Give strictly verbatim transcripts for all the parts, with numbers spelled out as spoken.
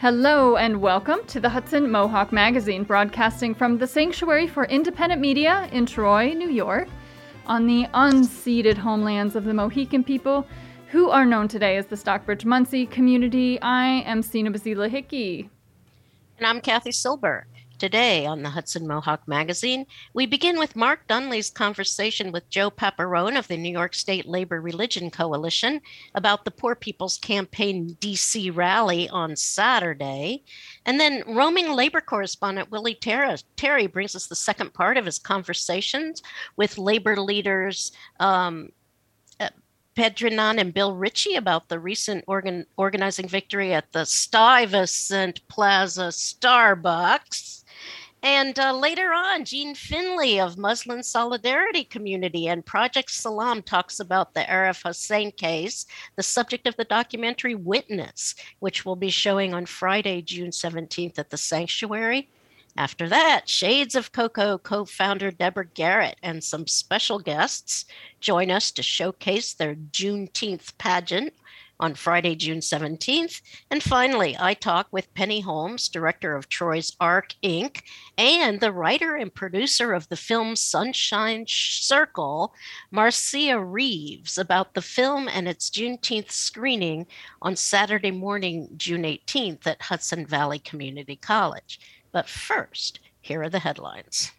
Hello and welcome to the Hudson Mohawk Magazine, broadcasting from the Sanctuary for Independent Media in Troy, New York, on the unceded homelands of the Mohican people, who are known today as the Stockbridge-Munsee community. I am Sina Basila Hickey. And I'm Kathy Silber. Today on the Hudson Mohawk Magazine, we begin with Mark Dunley's conversation with Joe Paparone of the New York State Labor Religion Coalition about the Poor People's Campaign D C rally on Saturday. And then roaming labor correspondent Willie Terry, Terry brings us the second part of his conversations with labor leaders um, Pedrinan and Bill Ritchie about the recent organ- organizing victory at the Stuyvesant Plaza Starbucks. And uh, later on, Gene Finley of Muslim Solidarity Community and Project Salam talks about the Arif Hussein case, the subject of the documentary Witness, which will be showing on Friday, June seventeenth at the Sanctuary. After that, Shades of Cocoa co-founder Deborah Garrett and some special guests join us to showcase their Juneteenth pageant on Friday, June seventeenth. And finally, I talk with Penny Holmes, director of Troy's Arc, Incorporated, and the writer and producer of the film Sunshine Circle, Marcia Reeves, about the film and its Juneteenth screening on Saturday morning, June eighteenth at Hudson Valley Community College. But first, here are the headlines.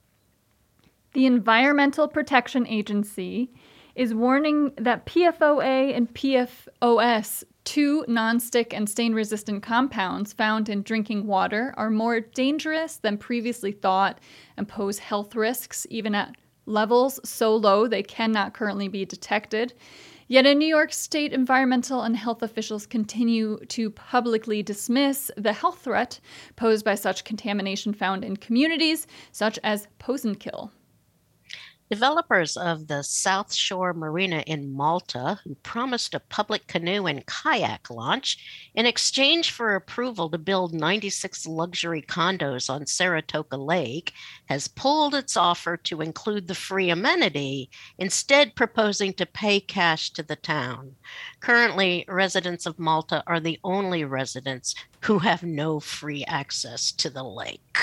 The Environmental Protection Agency is warning that P F O A and P F O S, two nonstick and stain-resistant compounds found in drinking water, are more dangerous than previously thought and pose health risks, even at levels so low they cannot currently be detected. Yet in New York State, environmental and health officials continue to publicly dismiss the health threat posed by such contamination found in communities such as Posenkill. Developers of the South Shore Marina in Malta, who promised a public canoe and kayak launch in exchange for approval to build ninety-six luxury condos on Saratoga Lake, has pulled its offer to include the free amenity, instead proposing to pay cash to the town. Currently, residents of Malta are the only residents who have no free access to the lake.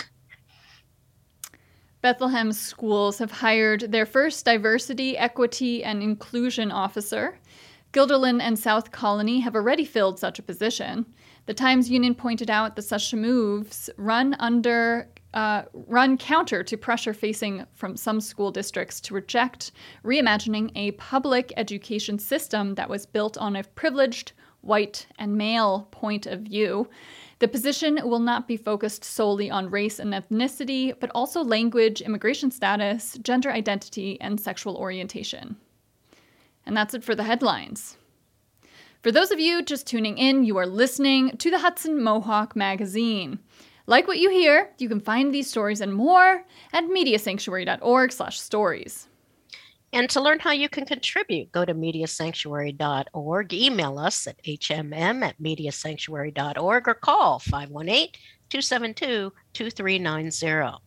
Bethlehem schools have hired their first diversity, equity, and inclusion officer. Guilderland and South Colony have already filled such a position. The Times Union pointed out that such moves run under uh, run counter to pressure facing from some school districts to reject reimagining a public education system that was built on a privileged, white, and male point of view. The position will not be focused solely on race and ethnicity, but also language, immigration status, gender identity, and sexual orientation. And that's it for the headlines. For those of you just tuning in, you are listening to the Hudson Mohawk Magazine. Like what you hear, you can find these stories and more at mediasanctuary.org slash stories. And to learn how you can contribute, go to media sanctuary dot org, email us at h m m at media sanctuary dot org, or call five one eight, two seven two, two three nine zero.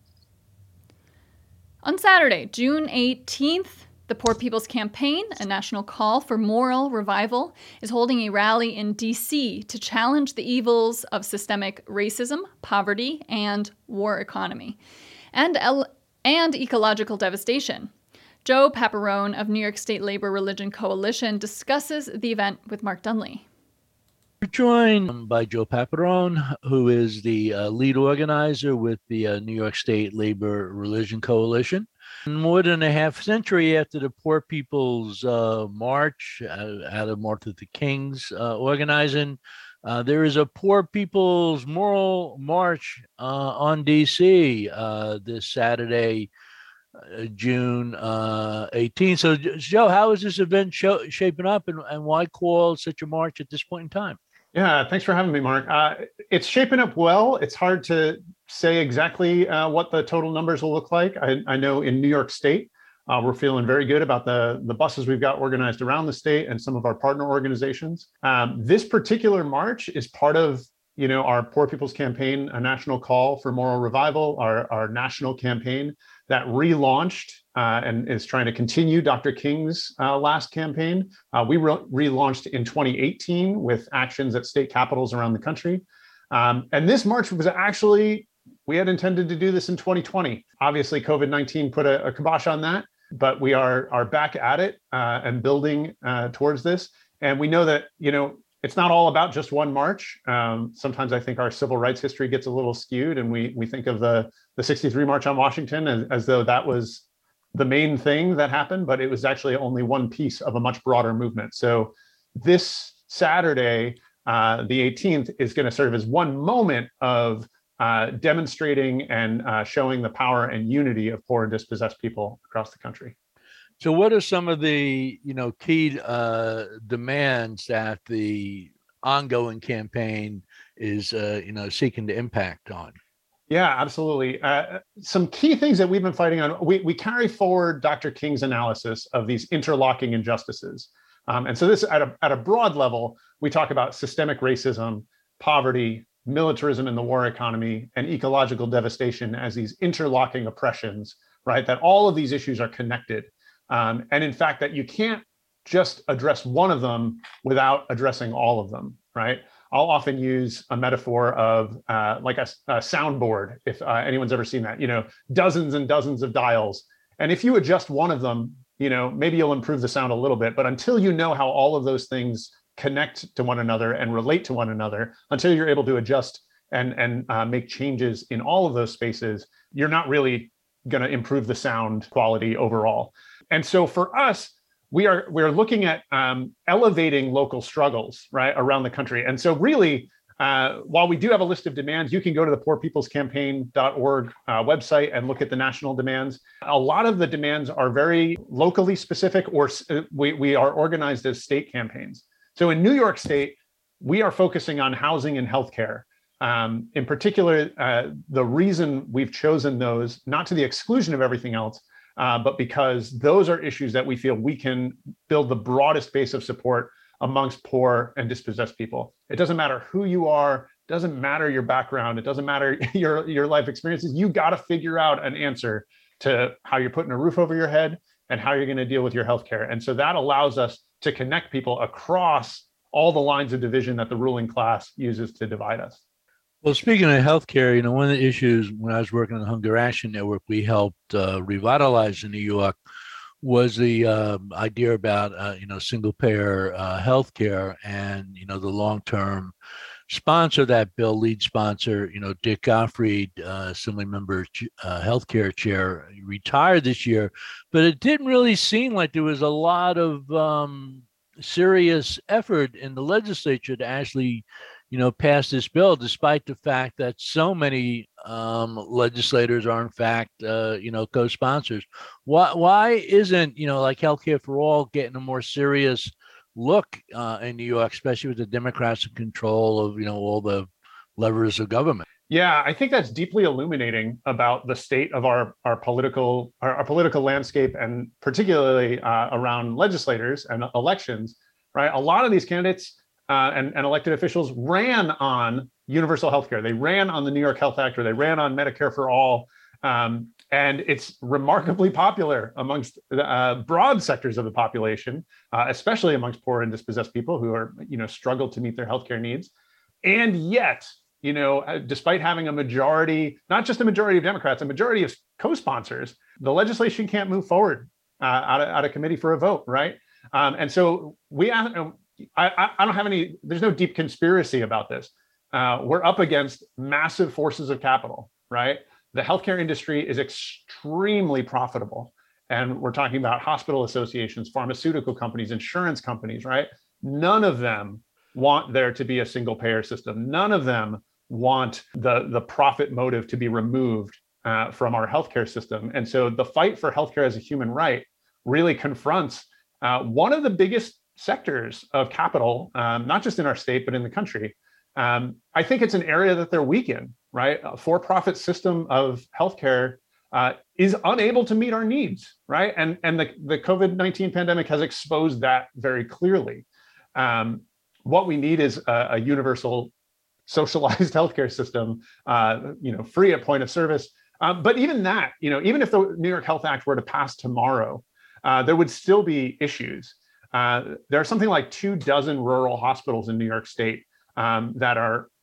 On Saturday, June eighteenth, the Poor People's Campaign, a national call for moral revival, is holding a rally in D C to challenge the evils of systemic racism, poverty, and war economy, and, el- and ecological devastation. Joe Paparone of New York State Labor Religion Coalition discusses the event with Mark Dunley. We're joined by Joe Paparone, who is the uh, lead organizer with the uh, New York State Labor Religion Coalition. More than a half century after the Poor People's uh, March uh, out of Martin Luther King's uh, organizing, uh, there is a Poor People's Moral March uh, on D C uh, this Saturday, Uh, June uh, eighteenth. So, Joe, how is this event show, shaping up, and, and why call such a march at this point in time? Yeah, thanks for having me, Mark. Uh, it's shaping up well. It's hard to say exactly uh, what the total numbers will look like. I, I know in New York State, uh, we're feeling very good about the, the buses we've got organized around the state and some of our partner organizations. Um, this particular march is part of you know, our Poor People's Campaign, a national call for moral revival, our, our national campaign that relaunched uh, and is trying to continue Doctor King's uh, last campaign. Uh, we re- relaunched in twenty eighteen with actions at state capitals around the country. Um, and this march was actually, we had intended to do this in twenty twenty. Obviously, COVID nineteen put a, a kibosh on that, but we are are back at it uh, and building uh, towards this. And we know that, you know, it's not all about just one march. Um, sometimes I think our civil rights history gets a little skewed, and we we think of the the sixty-three March on Washington as, as though that was the main thing that happened, but it was actually only one piece of a much broader movement. So this Saturday, uh, the eighteenth, is going to serve as one moment of uh, demonstrating and uh, showing the power and unity of poor and dispossessed people across the country. So what are some of the, you know, key uh, demands that the ongoing campaign is, uh, you know, seeking to impact on? Yeah, absolutely. Uh, some key things that we've been fighting on, we, we carry forward Doctor King's analysis of these interlocking injustices. Um, and so this, at a, at a broad level, we talk about systemic racism, poverty, militarism in the war economy, and ecological devastation as these interlocking oppressions, right? That all of these issues are connected. Um, and in fact, that you can't just address one of them without addressing all of them, right? I'll often use a metaphor of uh, like a, a soundboard, if uh, anyone's ever seen that, you know, dozens and dozens of dials. And if you adjust one of them, you know, maybe you'll improve the sound a little bit, but until you know how all of those things connect to one another and relate to one another, until you're able to adjust and, and uh, make changes in all of those spaces, you're not really going to improve the sound quality overall. And so for us, we are we're looking at um, elevating local struggles, right, around the country. And so really, uh, while we do have a list of demands, you can go to the poor people's campaign dot org uh, website and look at the national demands. A lot of the demands are very locally specific, or uh, we, we are organized as state campaigns. So in New York State, we are focusing on housing and healthcare. Um, in particular, uh, the reason we've chosen those, not to the exclusion of everything else, Uh, but because those are issues that we feel we can build the broadest base of support amongst poor and dispossessed people. It doesn't matter who you are, doesn't matter your background, it doesn't matter your, your life experiences. You got to figure out an answer to how you're putting a roof over your head and how you're going to deal with your healthcare. And so that allows us to connect people across all the lines of division that the ruling class uses to divide us. Well, speaking of healthcare, you know, one of the issues when I was working on the Hunger Action Network, we helped uh, revitalize in New York was the uh, idea about, uh, you know, single payer uh, healthcare, and, you know, the long-term sponsor of that bill, lead sponsor, you know, Dick Gottfried, uh, Assembly member, uh, healthcare chair, retired this year, but it didn't really seem like there was a lot of um, serious effort in the legislature to actually, you know, pass this bill, despite the fact that so many um, legislators are, in fact, uh, you know, co-sponsors. Why, why isn't, you know, like healthcare for all getting a more serious look uh, in New York, especially with the Democrats in control of, you know, all the levers of government? Yeah, I think that's deeply illuminating about the state of our our political our, our political landscape, and particularly uh, around legislators and elections. Right, a lot of these candidates Uh, and, and elected officials ran on universal health care. They ran on the New York Health Act, or they ran on Medicare for all. Um, and it's remarkably popular amongst the, uh, broad sectors of the population, uh, especially amongst poor and dispossessed people who are, you know, struggle to meet their healthcare needs. And yet, you know, despite having a majority, not just a majority of Democrats, a majority of co-sponsors, the legislation can't move forward uh, out, of, out of committee for a vote, right? Um, and so we I, I don't have any, there's no deep conspiracy about this. Uh, we're up against massive forces of capital, right? The healthcare industry is extremely profitable. And we're talking about hospital associations, pharmaceutical companies, insurance companies, right? None of them want there to be a single payer system. None of them want the, the profit motive to be removed uh, from our healthcare system. And so the fight for healthcare as a human right really confronts uh, one of the biggest sectors of capital, um, not just in our state, but in the country. Um, I think it's an area that they're weak in, right? A for-profit system of healthcare uh, is unable to meet our needs, right? And, and the, the COVID nineteen pandemic has exposed that very clearly. Um, what we need is a, a universal socialized healthcare system, uh, you know, free at point of service. Um, but even that, you know, even if the New York Health Act were to pass tomorrow, uh, there would still be issues. Uh, there are something like two dozen rural hospitals in New York State um, that are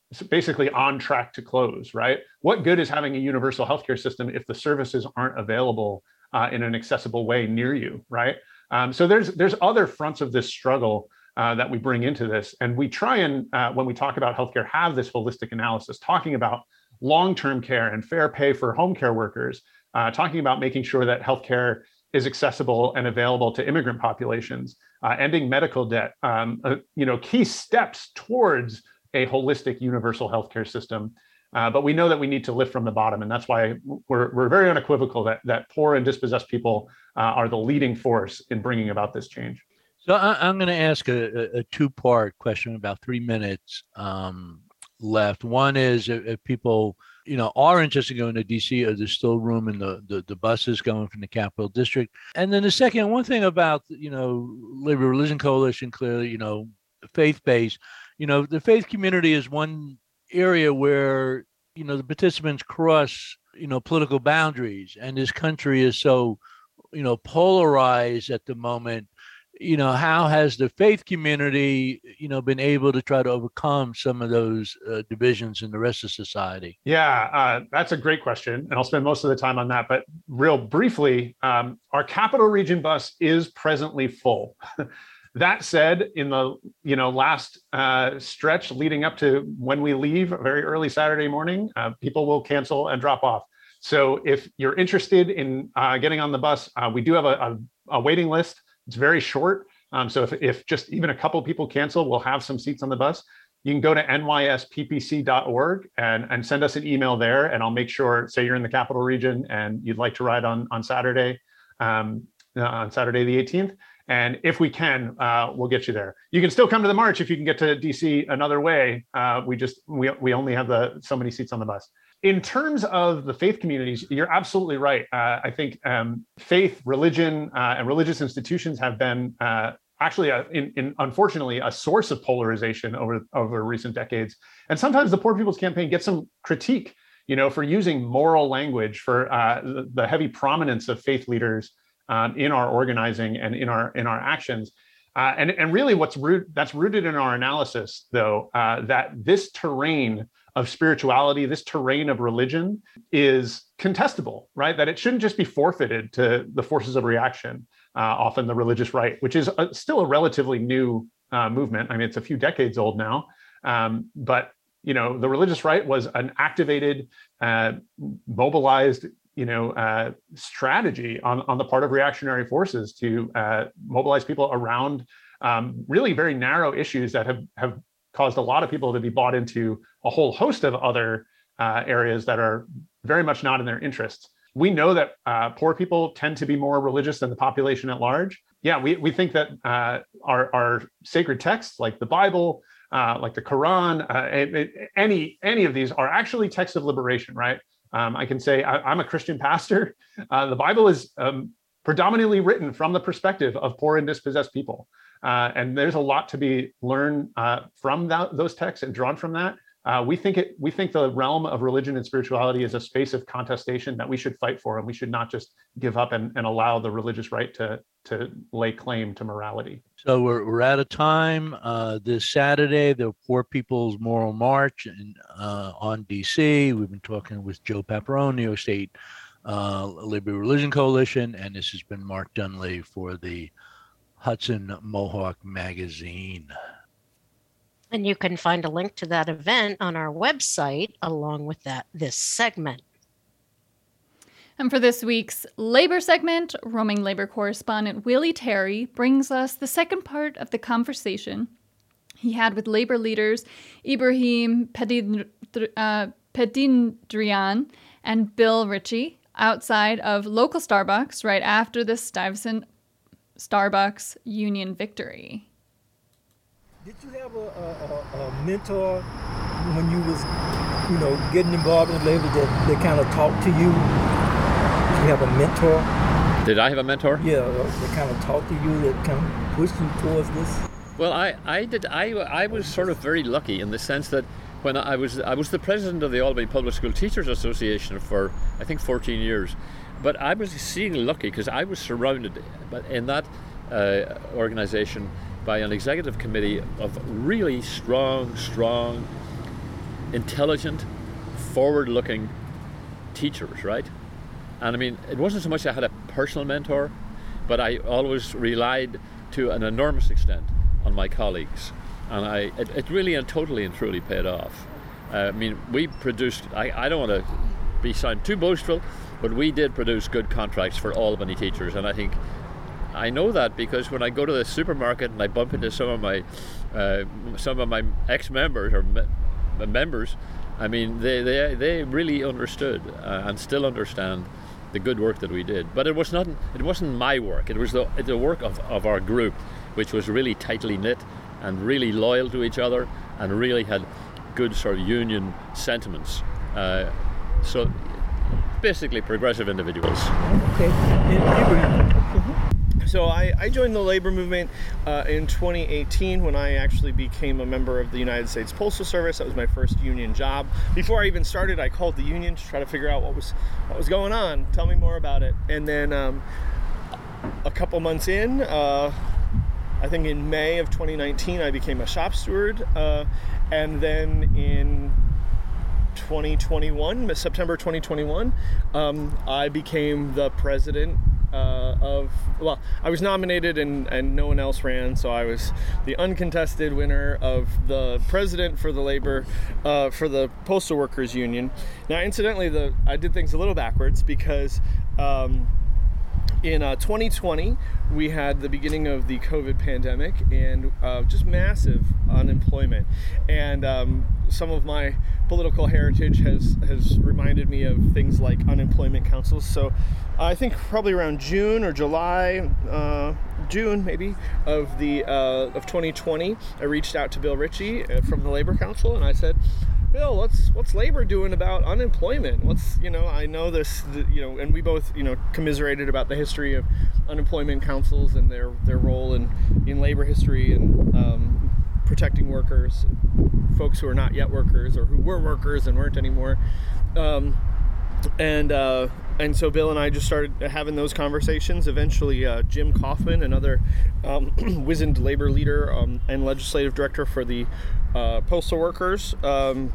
basically on track to close, right? What good is having a universal healthcare system if the services aren't available uh, in an accessible way near you, right? Um, so there's there's other fronts of this struggle uh, that we bring into this, and we try and uh, when we talk about healthcare, have this holistic analysis, talking about long-term care and fair pay for home care workers, uh, talking about making sure that healthcare is accessible and available to immigrant populations, uh, ending medical debt, um, uh, you know, key steps towards a holistic universal healthcare system. Uh, but we know that we need to lift from the bottom. And that's why we're, we're very unequivocal that, that poor and dispossessed people uh, are the leading force in bringing about this change. So I, I'm going to ask a, a two-part question, about three minutes um, left. One is if, if people, you know, are interested in going to D C, or there's still room in the, the, the buses going from the Capital District. And then the second, one thing about, you know, Labor Religion Coalition, clearly, you know, faith-based, you know, the faith community is one area where, you know, the participants cross, you know, political boundaries, and this country is so, you know, polarized at the moment. You know, how has the faith community, you know, been able to try to overcome some of those uh, divisions in the rest of society? Yeah, uh, that's a great question, and I'll spend most of the time on that. But real briefly, um, our Capital Region bus is presently full. That said, in the you know last uh, stretch leading up to when we leave, very early Saturday morning, uh, people will cancel and drop off. So if you're interested in uh, getting on the bus, uh, we do have a, a, a waiting list. It's very short. Um, so if, if just even a couple people cancel, we'll have some seats on the bus. You can go to N Y S P P C dot org and, and send us an email there, and I'll make sure, say you're in the Capital Region and you'd like to ride on, on Saturday, um, uh, on Saturday the eighteenth. And if we can, uh, we'll get you there. You can still come to the march if you can get to D C another way. Uh, we just, we, we only have the so many seats on the bus. In terms of the faith communities, you're absolutely right. Uh, I think um, faith, religion, uh, and religious institutions have been uh, actually, a, in, in, unfortunately, a source of polarization over, over recent decades. And sometimes the Poor People's Campaign gets some critique, you know, for using moral language, for uh, the, the heavy prominence of faith leaders um, in our organizing and in our in our actions. Uh, and, and really what's root, that's rooted in our analysis, though, uh, that this terrain of spirituality, this terrain of religion is contestable, right? That it shouldn't just be forfeited to the forces of reaction, uh, often the religious right, which is a, still a relatively new uh, movement. I mean, it's a few decades old now, um, but you know, the religious right was an activated, uh, mobilized, you know, uh, strategy on, on the part of reactionary forces to uh, mobilize people around um, really very narrow issues that have, have caused a lot of people to be bought into a whole host of other uh, areas that are very much not in their interests. We know that uh, poor people tend to be more religious than the population at large. Yeah, we, we think that uh, our, our sacred texts, like the Bible, uh, like the Quran, uh, it, it, any, any of these are actually texts of liberation, right? Um, I can say I, I'm a Christian pastor. Uh, the Bible is um, predominantly written from the perspective of poor and dispossessed people. Uh, and there's a lot to be learned uh, from that, those texts and drawn from that. Uh, we think it. We think the realm of religion and spirituality is a space of contestation that we should fight for, and we should not just give up and, and allow the religious right to to lay claim to morality. So we're we're out of time. Uh, this Saturday, the Poor People's Moral March in, uh, on D C. We've been talking with Joe Paparone, New York State uh, Labor Religion Coalition, and this has been Mark Dunlea for the Hudson Mohawk Magazine. And you can find a link to that event on our website along with that this segment. And for this week's labor segment, roaming labor correspondent Willie Terry brings us the second part of the conversation he had with labor leaders Ibrahim Pedin, uh, Pedindrian and Bill Ritchie outside of local Starbucks right after the Stuyvesant Starbucks union victory. Did you have a, a, a mentor when you was, you know, getting involved in labor that, that kind of talked to you? Did you have a mentor? Did I have a mentor? Yeah, that kind of talked to you, that kind of pushed you towards this? Well, I, I did. I, I was sort of very lucky in the sense that when I was I was the president of the Albany Public School Teachers Association for I think fourteen years, but I was exceedingly lucky because I was surrounded in that uh, organization by an executive committee of really strong, strong intelligent, forward-looking teachers, right? And I mean, it wasn't so much I had a personal mentor, but I always relied to an enormous extent on my colleagues. And I, it, it really and totally and truly paid off. Uh, I mean, we produced, I, I don't want to be sound too boastful, but we did produce good contracts for Albany teachers. And I think, I know that because when I go to the supermarket and I bump into some of my, uh, some of my ex-members or me- members, I mean, they, they, they really understood uh, and still understand the good work that we did. But it was not, it wasn't my work. It was the, the work of, of our group, which was really tightly knit and really loyal to each other and really had good sort of union sentiments. Uh, so basically progressive individuals. Okay. Mm-hmm. So I, I joined the labor movement uh, in twenty eighteen when I actually became a member of the United States Postal Service. That was my first union job. Before I even started, I called the union to try to figure out what was what was going on. Tell me more about it. And then um, a couple months in, uh, I think in May of twenty nineteen, I became a shop steward. Uh, and then in twenty twenty-one, September twenty twenty-one, um, I became the president uh, of, well, I was nominated and, and no one else ran, so I was the uncontested winner of the president for the labor, uh, for the Postal Workers Union. Now, incidentally, the I did things a little backwards because um, in uh, twenty twenty, we had the beginning of the COVID pandemic and uh, just massive unemployment. And um, some of my political heritage has, has reminded me of things like unemployment councils. So I think probably around June or July, uh, June maybe, of the uh, of twenty twenty, I reached out to Bill Ritchie from the Labor Council and I said, Bill, what's what's labor doing about unemployment? What's, you know, I know this, you know, and we both, you know, commiserated about the history of unemployment councils and their, their role in, in labor history and um, protecting workers, folks who are not yet workers or who were workers and weren't anymore. Um, and uh, and so Bill and I just started having those conversations. Eventually, uh, Jim Kaufman, another um, wizened labor leader um, and legislative director for the uh, postal workers, um,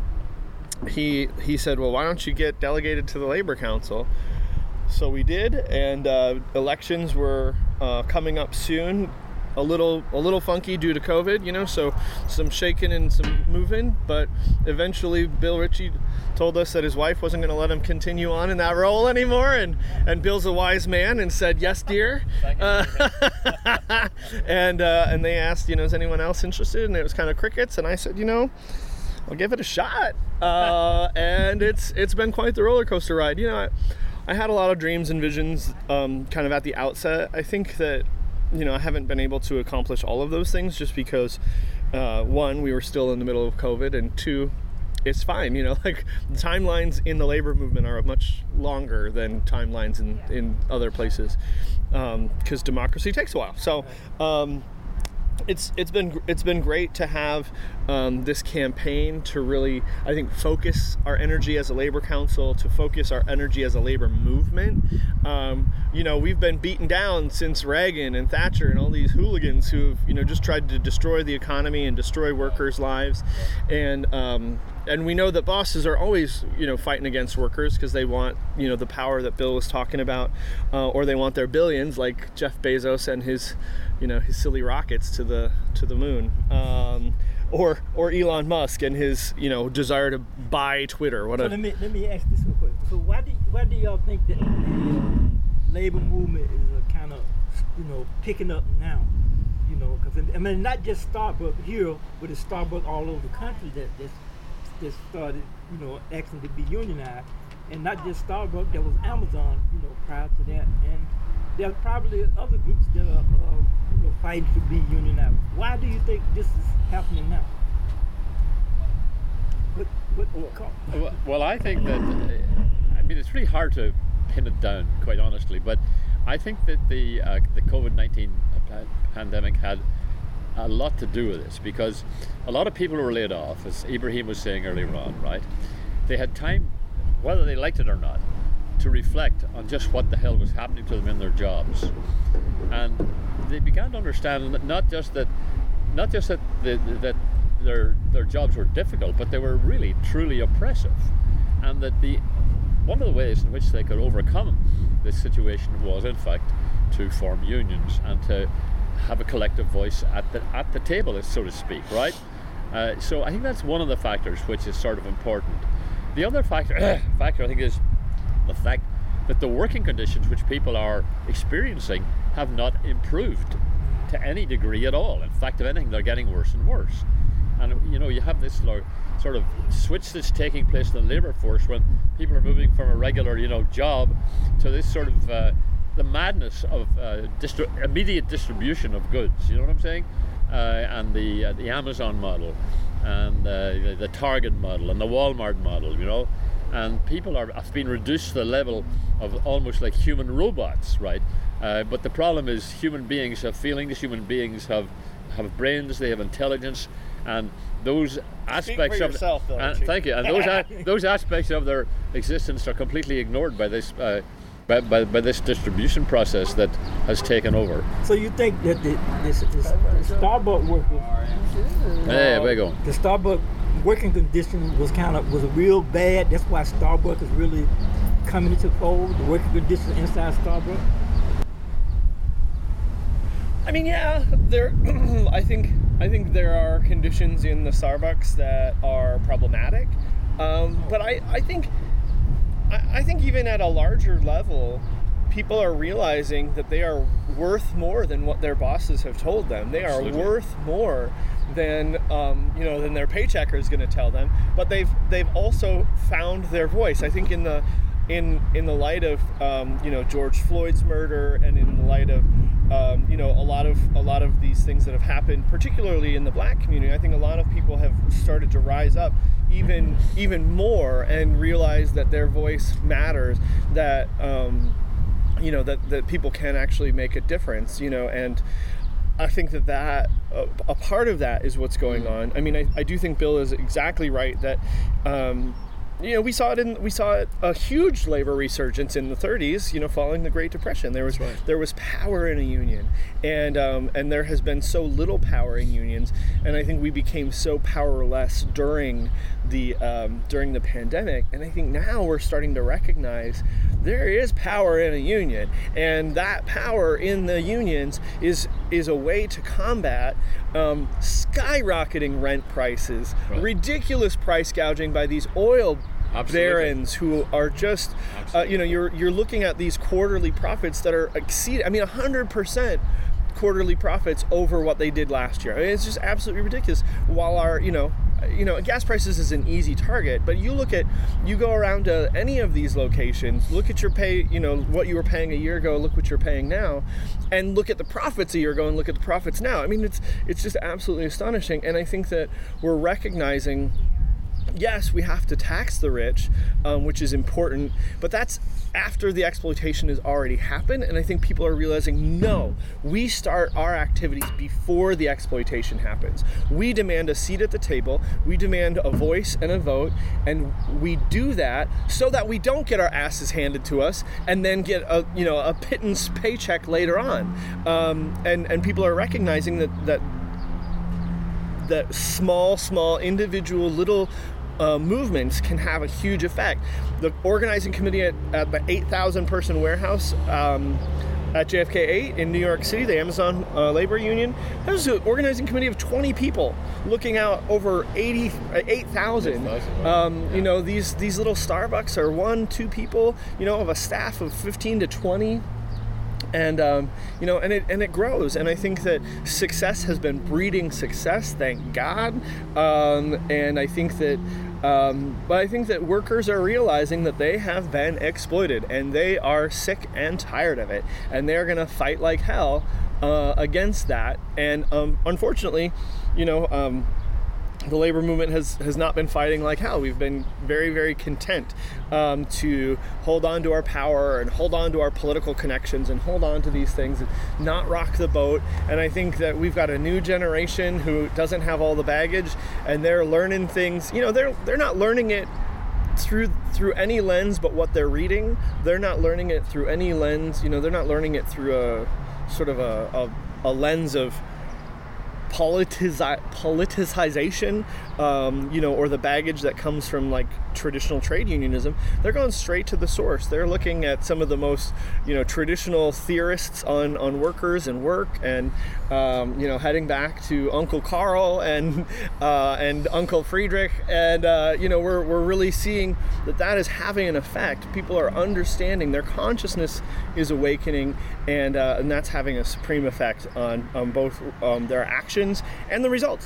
he he said, well, why don't you get delegated to the Labor Council? So we did, and uh, elections were uh, coming up soon. A little, a little funky due to COVID, you know, so some shaking and some moving, but eventually Bill Ritchie told us that his wife wasn't going to let him continue on in that role anymore, and, and Bill's a wise man and said, yes, dear. Uh, and uh, and they asked, you know, is anyone else interested? And it was kind of crickets, and I said, you know, I'll give it a shot. Uh, and it's it's been quite the roller coaster ride. You know, I, I had a lot of dreams and visions um, kind of at the outset. I think that, you know, I haven't been able to accomplish all of those things just because, uh, one, we were still in the middle of COVID, and two, it's fine. You know, like the timelines in the labor movement are much longer than timelines in, in other places because um, democracy takes a while. So um, it's it's been it's been great to have um, this campaign to really, I think, focus our energy as a labor council, to focus our energy as a labor movement. Um, you know, we've been beaten down since Reagan and Thatcher and all these hooligans who've, you know, just tried to destroy the economy and destroy workers' lives. And um, and we know that bosses are always, you know, fighting against workers because they want, you know, the power that Bill was talking about, uh, or they want their billions, like Jeff Bezos and his, you know, his silly rockets to the to the moon. Um, Or, or Elon Musk and his, you know, desire to buy Twitter. What so a... let me let me ask this real quick. So why do why do y'all think that the uh, labor movement is uh, kind of, you know, picking up now? You know, because I mean, not just Starbucks here, but it's Starbucks all over the country that that's, that started, you know, asking to be unionized, and not just Starbucks. There was Amazon, you know, prior to that, and there's probably other groups that are uh, you know, fighting to be unionized. Why do you think this is happening now? What, what, well, well, I think that, I mean, it's really hard to pin it down, quite honestly, but I think that the uh, the COVID nineteen pandemic had a lot to do with this, because a lot of people were laid off, as Ibrahim was saying earlier on, right? They had time, whether they liked it or not, to reflect on just what the hell was happening to them in their jobs, and they began to understand that not just that, not just that the, that their their jobs were difficult, but they were really truly oppressive, and that the one of the ways in which they could overcome this situation was, in fact, to form unions and to have a collective voice at the at the table, so to speak, right? Uh, so I think that's one of the factors which is sort of important. The other factor, factor I think, is the fact that the working conditions which people are experiencing have not improved to any degree at all. In fact, if anything, they're getting worse and worse. And you know, you have this sort of switch that's taking place in the labour force when people are moving from a regular, you know, job to this sort of uh, the madness of uh, distri- immediate distribution of goods. You know what I'm saying? Uh, and the uh, the Amazon model, and uh, the Target model, and the Walmart model. You know, and people are have been reduced to the level of almost like human robots, right? Uh, but the problem is, human beings have feelings. Human beings have have brains. They have intelligence, and those aspects Speak for of yourself, though, uh, thank you. And those a- those aspects of their existence are completely ignored by this uh, by, by by this distribution process that has taken over. So you think that the, this, this, the Starbucks workers, Hey, uh, we go. the Starbucks working condition was kind of was real bad. That's why Starbucks is really coming into fold. The working conditions inside Starbucks. I mean, yeah, there. I think I think there are conditions in the Starbucks that are problematic, um, but I, I think I, I think even at a larger level, people are realizing that they are worth more than what their bosses have told them. They are Absolutely. worth more than um, you know than their paychecker is going to tell them. But they've they've also found their voice. I think in the in in the light of um, you know George Floyd's murder, and in the light of Um, you know, a lot of a lot of these things that have happened, particularly in the Black community, I think a lot of people have started to rise up even even more and realize that their voice matters. That um, you know that that people can actually make a difference. You know, and I think that that a, a part of that is what's going on. I mean, I, I do think Bill is exactly right that. Um, You know, we saw it in we saw it, a huge labor resurgence in the thirties. You know, following the Great Depression, there was That's right. there was power in a union, and um, and there has been so little power in unions, and I think we became so powerless during the um, during the pandemic, and I think now we're starting to recognize there is power in a union, and that power in the unions is is a way to combat um, skyrocketing rent prices, Right. ridiculous price gouging by these oil Absolutely. barons who are just, uh, you know, you're you're looking at these quarterly profits that are exceed. I mean, one hundred percent quarterly profits over what they did last year. I mean, it's just absolutely ridiculous. While our, you know, you know, gas prices is an easy target, but you look at, you go around to any of these locations, look at your pay, you know, what you were paying a year ago, look what you're paying now, and look at the profits a year ago and look at the profits now. I mean, it's it's just absolutely astonishing, and I think that we're recognizing. Yes, we have to tax the rich, um, which is important, but that's after the exploitation has already happened, and I think people are realizing, no, we start our activities before the exploitation happens. We demand a seat at the table, we demand a voice and a vote, and we do that so that we don't get our asses handed to us and then get a, you know, a pittance paycheck later on. Um, and, and people are recognizing that, that that small, small, individual little uh, movements can have a huge effect. The organizing committee at, at the eight thousand person warehouse um, at J F K eight in New York City, the Amazon uh, Labor Union, that was an organizing committee of twenty people looking out over eighty, eight thousand. Um, you know, these, these little Starbucks are one, two people, you know, of a staff of fifteen to twenty. And um, you know, and it and it grows, and I think that success has been breeding success, thank God. Um, and I think that, um, but I think that workers are realizing that they have been exploited, and they are sick and tired of it, and they're gonna fight like hell uh, against that. And um, unfortunately, you know. Um, The labor movement has, has not been fighting like hell. We've been very, very content um, to hold on to our power and hold on to our political connections and hold on to these things and not rock the boat. And I think that we've got a new generation who doesn't have all the baggage, and they're learning things. You know, they're they're not learning it through through any lens but what they're reading. They're not learning it through any lens. You know, they're not learning it through a sort of a, a, a lens of politici- politicization, um, you know, or the baggage that comes from like traditional trade unionism. They're going straight to the source. They're looking at some of the most, you know, traditional theorists on, on workers and work, and um, you know, heading back to Uncle Carl and uh, and Uncle Friedrich, and uh, you know, we're we're really seeing that that is having an effect. People are understanding, their consciousness is awakening, and uh, and that's having a supreme effect on on both um, their actions and the results.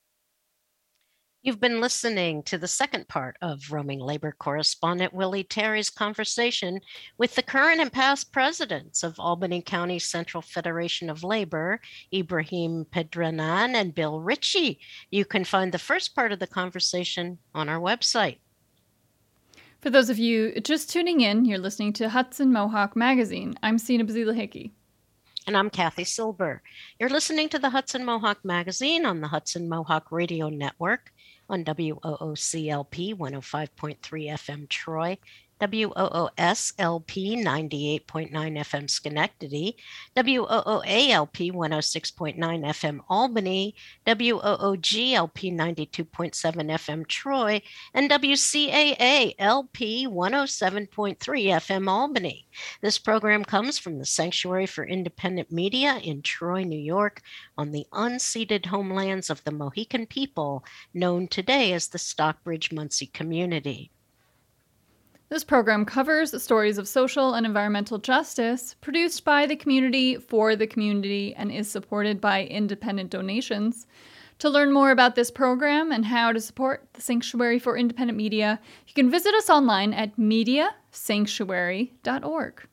You've been listening to the second part of Roaming Labor correspondent Willie Terry's conversation with the current and past presidents of Albany County Central Federation of Labor, Ibrahim Pedranan and Bill Ritchie. You can find the first part of the conversation on our website. For those of you just tuning in, you're listening to Hudson Mohawk Magazine. I'm Sina Bazila Hickey. And I'm Kathy Silber. You're listening to the Hudson Mohawk Magazine on the Hudson Mohawk Radio Network on W O O C L P one oh five point three F M Troy, W O O S L P ninety-eight point nine F M Schenectady, W O O A L P one oh six point nine F M Albany, W O O G L P ninety-two point seven F M Troy, and W C A A L P one oh seven point three F M Albany. This program comes from the Sanctuary for Independent Media in Troy, New York, on the unceded homelands of the Mohican people, known today as the Stockbridge-Munsee community. This program covers stories of social and environmental justice produced by the community for the community and is supported by independent donations. To learn more about this program and how to support the Sanctuary for Independent Media, you can visit us online at media sanctuary dot org.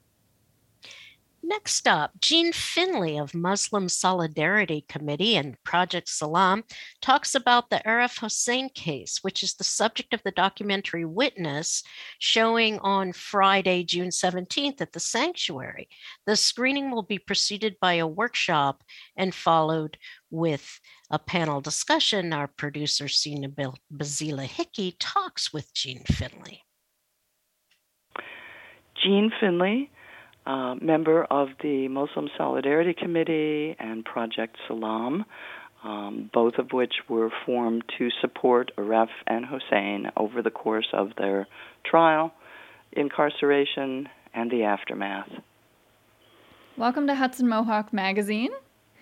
Next up, Jean Finley of Muslim Solidarity Committee and Project Salam talks about the Arif Hussein case, which is the subject of the documentary Witness, showing on Friday, June seventeenth at the Sanctuary. The screening will be preceded by a workshop and followed with a panel discussion. Our producer, Sina Bazila Hickey, talks with Jean Finley. Jean Finley, Uh, member of the Muslim Solidarity Committee and Project Salam, um, both of which were formed to support Arif and Hussein over the course of their trial, incarceration, and the aftermath. Welcome to Hudson Mohawk Magazine.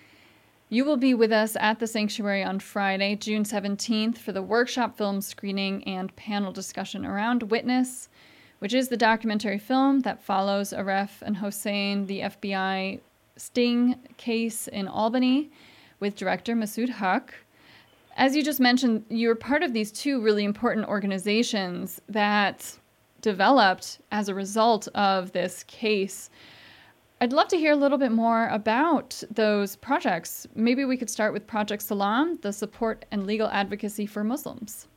You will be with us at the Sanctuary on Friday, June seventeenth, for the workshop film screening and panel discussion around Witness, which is the documentary film that follows Arif and Hussein, the F B I sting case in Albany, with director Masood Haq. As you just mentioned, you're part of these two really important organizations that developed as a result of this case. I'd love to hear a little bit more about those projects. Maybe we could start with Project Salam, the support and legal advocacy for Muslims.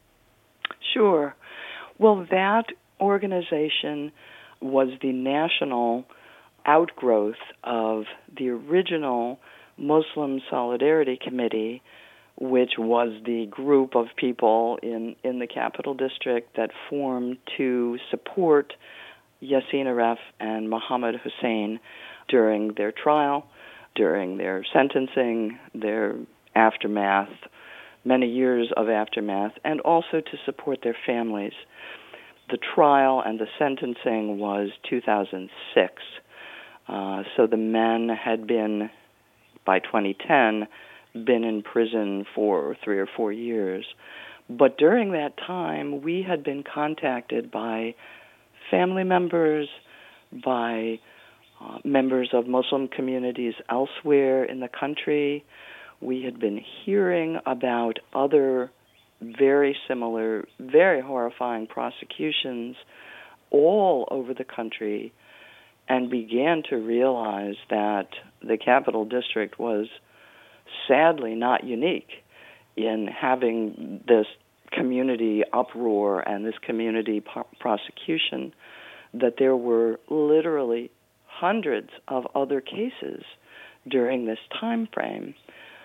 Sure. Well, that organization was the national outgrowth of the original Muslim Solidarity Committee, which was the group of people in, in the Capital District that formed to support Yassin Aref and Mohammed Hussein during their trial, during their sentencing, their aftermath, many years of aftermath, and also to support their families. The trial and the sentencing was two thousand six. Uh, so the men had been, by twenty ten, been in prison for three or four years. But during that time, we had been contacted by family members, by uh, members of Muslim communities elsewhere in the country. We had been hearing about other very similar, very horrifying prosecutions all over the country, and began to realize that the Capital District was sadly not unique in having this community uproar and this community po- prosecution, that there were literally hundreds of other cases during this time frame.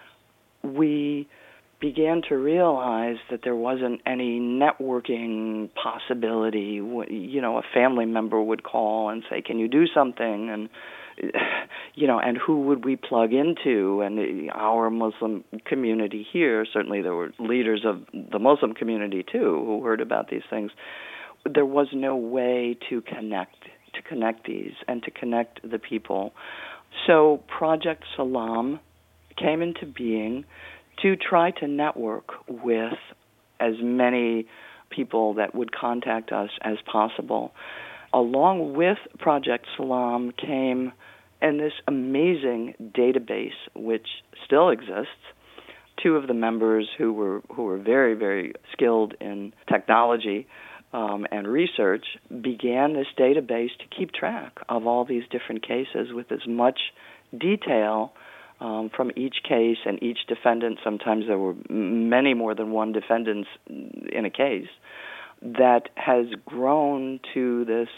We began to realize that there wasn't any networking possibility. You know, a family member would call and say, can you do something? And you know, and who would we plug into? And our Muslim community here, certainly there were leaders of the Muslim community too who heard about these things. There was no way to connect, to connect these and to connect the people. So Project Salam came into being to try to network with as many people that would contact us as possible. Along with Project Salam came and this amazing database, which still exists. Two of the members who were who were very, very skilled in technology um, and research began this database to keep track of all these different cases with as much detail um, from each case and each defendant. Sometimes there were many more than one defendants in a case. That has grown to this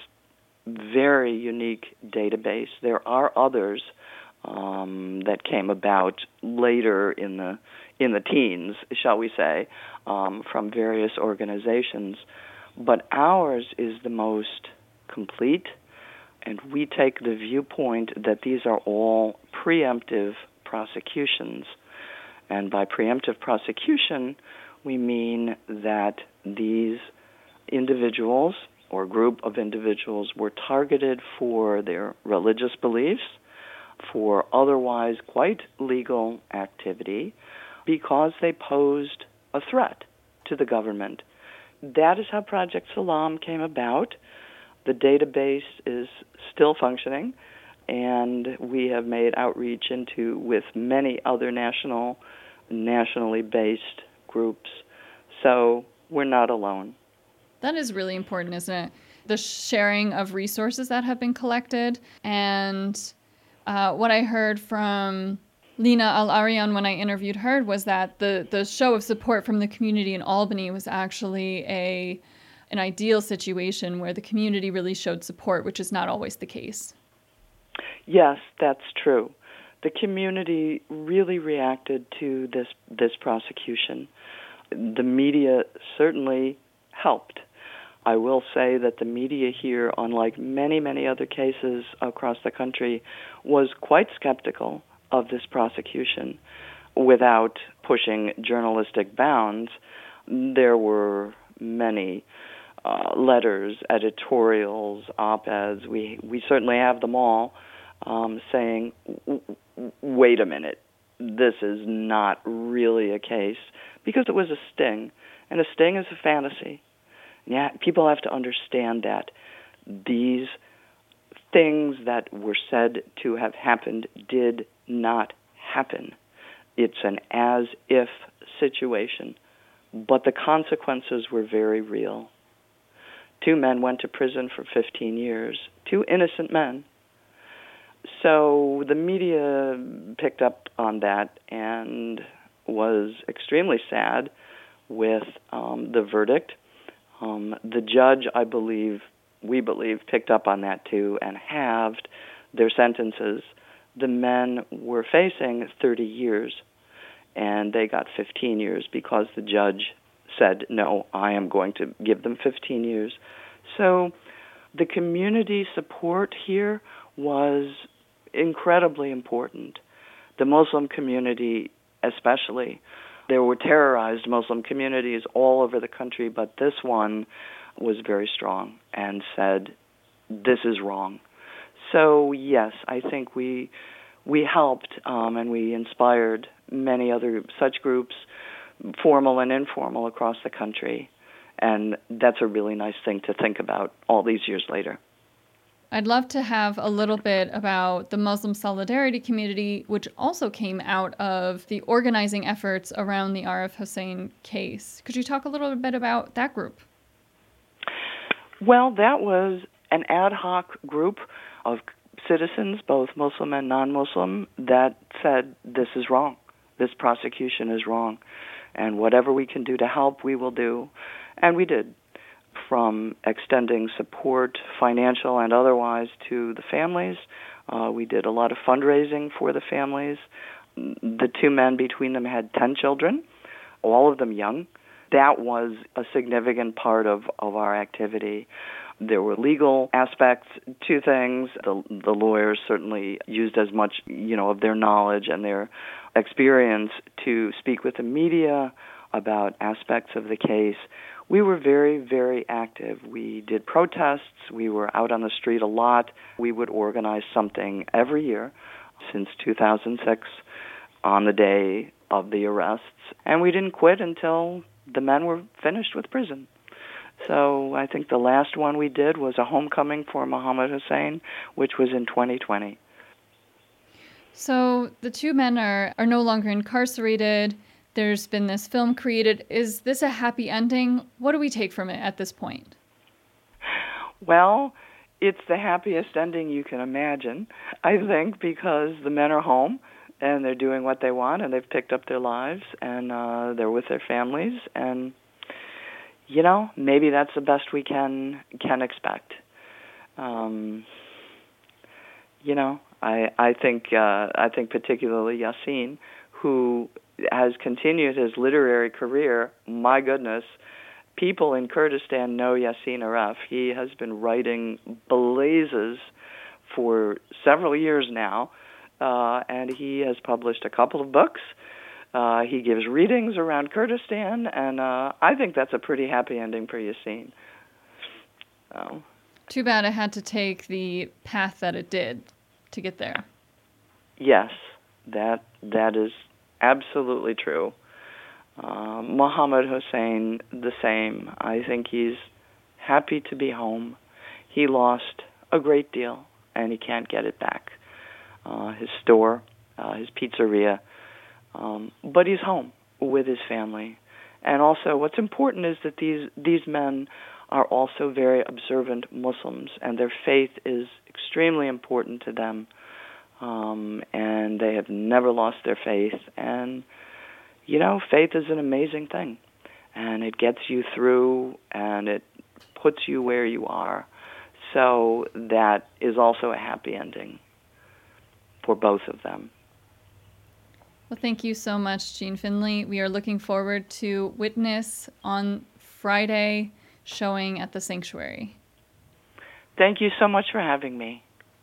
very unique database. There are others um, that came about later in the in the teens, shall we say, um, from various organizations. But ours is the most complete, and we take the viewpoint that these are all preemptive prosecutions. And by preemptive prosecution, we mean that these individuals or group of individuals were targeted for their religious beliefs, for otherwise quite legal activity, because they posed a threat to the government. That is how Project Salam came about. The database is still functioning, and we have made outreach into with many other national, nationally based groups. So we're not alone. That is really important, isn't it? The sharing of resources that have been collected. And uh, what I heard from Lina Al-Arian when I interviewed her was that the, the show of support from the community in Albany was actually a an ideal situation where the community really showed support, which is not always the case. Yes, that's true. The community really reacted to this this prosecution. The media certainly helped. I will say that the media here, unlike many, many other cases across the country, was quite skeptical of this prosecution without pushing journalistic bounds. There were many uh, letters, editorials, op-eds. We, we certainly have them all um, saying, wait a minute, this is not really a case, because it was a sting, and a sting is a fantasy. Yeah, people have to understand that these things that were said to have happened did not happen. It's an as-if situation, but the consequences were very real. Two men went to prison for fifteen years, two innocent men. So the media picked up on that and was extremely sad with um, the verdict. Um, the judge, I believe, we believe, picked up on that too and halved their sentences. The men were facing thirty years, and they got fifteen years because the judge said, no, I am going to give them fifteen years. So the community support here was incredibly important. The Muslim community especially. There were terrorized Muslim communities all over the country, but this one was very strong and said, this is wrong. So, yes, I think we we helped um, and we inspired many other such groups, formal and informal, across the country. And that's a really nice thing to think about all these years later. I'd love to have a little bit about the Muslim Solidarity Community, which also came out of the organizing efforts around the Arif Hussein case. Could you talk a little bit about that group? Well, that was an ad hoc group of citizens, both Muslim and non-Muslim, that said, this is wrong. This prosecution is wrong. And whatever we can do to help, we will do. And we did. From extending support, financial and otherwise, to the families. Uh, we did a lot of fundraising for the families. The two men between them had ten children, all of them young. That was a significant part of, of our activity. There were legal aspects to things. The, the lawyers certainly used as much, you know, of their knowledge and their experience to speak with the media about aspects of the case. We were very, very active. We did protests. We were out on the street a lot. We would organize something every year since two thousand six on the day of the arrests. And we didn't quit until the men were finished with prison. So I think the last one we did was a homecoming for Mohammed Hussein, which was in twenty twenty. So the two men are, are no longer incarcerated. There's been this film created. Is this a happy ending? What do we take from it at this point? Well, it's the happiest ending you can imagine, I think, because the men are home and they're doing what they want and they've picked up their lives and uh, they're with their families. And, you know, maybe that's the best we can can expect. Um, you know, I I think uh, I think particularly Yassin, who has continued his literary career. My goodness, people in Kurdistan know Yassin Aref. He has been writing blazes for several years now, uh, and he has published a couple of books. Uh, he gives readings around Kurdistan, and uh, I think that's a pretty happy ending for Yassin. So. Too bad it had to take the path that it did to get there. Yes, that that is absolutely true. Uh, Mohammed Hussein, the same. I think he's happy to be home. He lost a great deal, and he can't get it back. Uh, his store, uh, his pizzeria, um, but he's home with his family. And also, what's important is that these these men are also very observant Muslims, and their faith is extremely important to them. Um, and they have never lost their faith. And, you know, faith is an amazing thing. And it gets you through, and it puts you where you are. So that is also a happy ending for both of them. Well, thank you so much, Jean Finley. We are looking forward to Witness on Friday, showing at the Sanctuary. Thank you so much for having me.